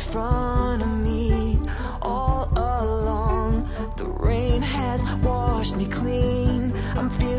front of me all along. The rain has washed me clean. I'm feeling